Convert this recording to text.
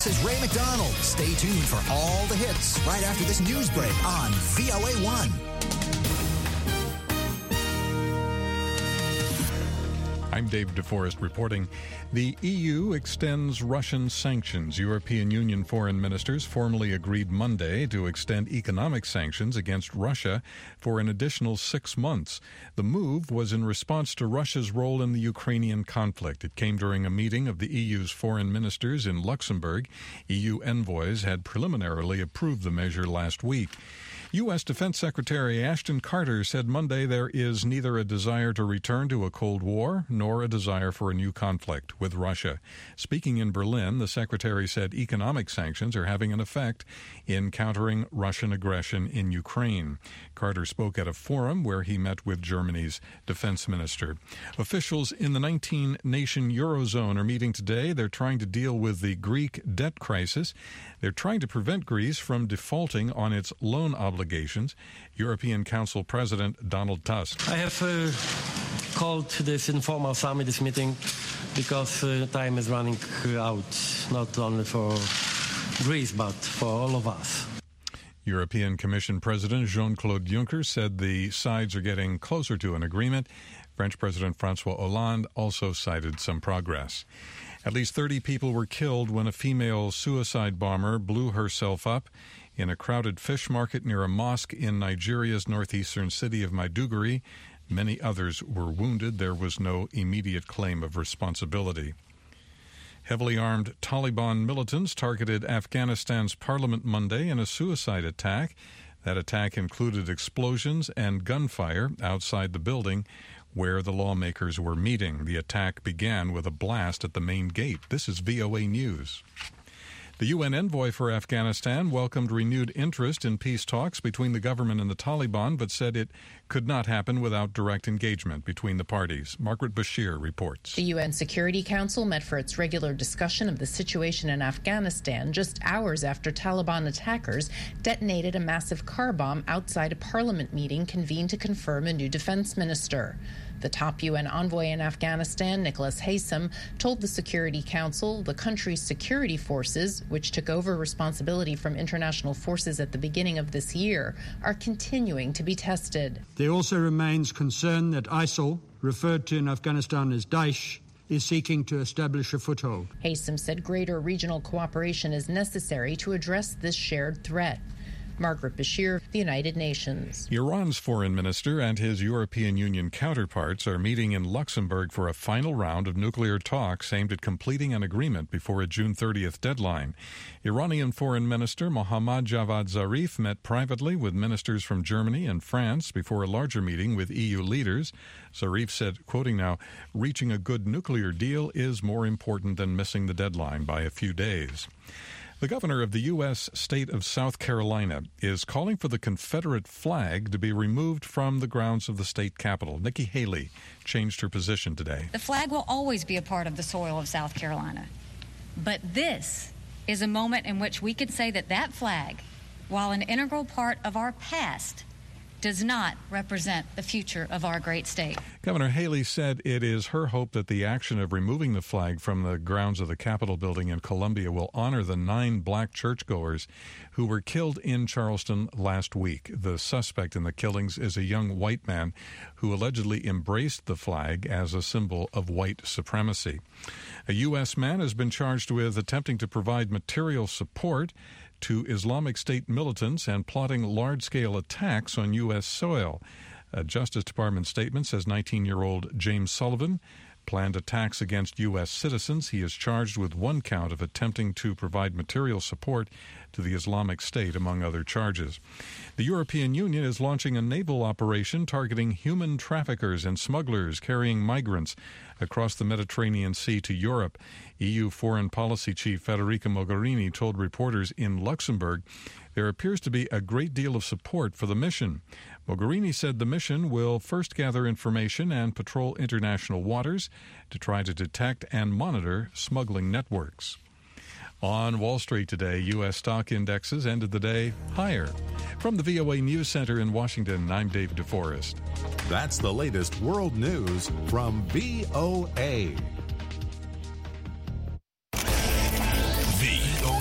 This is Ray McDonald. Stay tuned for all the hits right after this news break on VOA1. I'm Dave DeForest reporting. The EU extends Russian sanctions. European Union foreign ministers formally agreed Monday to extend economic sanctions against Russia for an additional 6 months. The move was in response to Russia's role in the Ukrainian conflict. It came during a meeting of the EU's foreign ministers in Luxembourg. EU envoys had preliminarily approved the measure last week. U.S. Defense Secretary Ashton Carter said Monday there is neither a desire to return to a Cold War nor a desire for a new conflict with Russia. Speaking in Berlin, the secretary said economic sanctions are having an effect in countering Russian aggression in Ukraine. Carter spoke at a forum where he met with Germany's defense minister. Officials in the 19-nation Eurozone are meeting today. They're trying to deal with the Greek debt crisis. They're trying to prevent Greece from defaulting on its loan obligations. European Council President Donald Tusk. I have called this informal summit, this meeting, because time is running out, not only for Greece, but for all of us. European Commission President Jean-Claude Juncker said the sides are getting closer to an agreement. French President François Hollande also cited some progress. At least 30 people were killed when a female suicide bomber blew herself up in a crowded fish market near a mosque in Nigeria's northeastern city of Maiduguri. Many others were wounded. There was no immediate claim of responsibility. Heavily armed Taliban militants targeted Afghanistan's parliament Monday in a suicide attack. That attack included explosions and gunfire outside the building where the lawmakers were meeting. The attack began with a blast at the main gate. This is VOA News. The UN envoy for Afghanistan welcomed renewed interest in peace talks between the government and the Taliban, but said it could not happen without direct engagement between the parties. Margaret Bashir reports. The UN Security Council met for its regular discussion of the situation in Afghanistan just hours after Taliban attackers detonated a massive car bomb outside a parliament meeting convened to confirm a new defense minister. The top UN envoy in Afghanistan, Nicholas Haysom, told the Security Council the country's security forces, which took over responsibility from international forces at the beginning of this year, are continuing to be tested. There also remains concern that ISIL, referred to in Afghanistan as Daesh, is seeking to establish a foothold. Haysom said greater regional cooperation is necessary to address this shared threat. Margaret Bashir, the United Nations. Iran's foreign minister and his European Union counterparts are meeting in Luxembourg for a final round of nuclear talks aimed at completing an agreement before a June 30th deadline. Iranian Foreign Minister Mohammad Javad Zarif met privately with ministers from Germany and France before a larger meeting with EU leaders. Zarif said, quoting now, "Reaching a good nuclear deal is more important than missing the deadline by a few days." The governor of the U.S. state of South Carolina is calling for the Confederate flag to be removed from the grounds of the state capitol. Nikki Haley changed her position today. The flag will always be a part of the soil of South Carolina. But this is a moment in which we can say that that flag, while an integral part of our past, does not represent the future of our great state. Governor Haley said it is her hope that the action of removing the flag from the grounds of the Capitol building in Columbia will honor the 9 black churchgoers who were killed in Charleston last week. The suspect in the killings is a young white man who allegedly embraced the flag as a symbol of white supremacy. A U.S. man has been charged with attempting to provide material support to Islamic State militants and plotting large-scale attacks on U.S. soil. A Justice Department statement says 19-year-old James Sullivan planned attacks against U.S. citizens. He is charged with 1 count of attempting to provide material support to the Islamic State, among other charges. The European Union is launching a naval operation targeting human traffickers and smugglers carrying migrants across the Mediterranean Sea to Europe. EU Foreign Policy Chief Federica Mogherini told reporters in Luxembourg there appears to be a great deal of support for the mission. Mogherini said the mission will first gather information and patrol international waters to try to detect and monitor smuggling networks. On Wall Street today, U.S. stock indexes ended the day higher. From the VOA News Center in Washington, I'm Dave DeForest. That's the latest world news from VOA.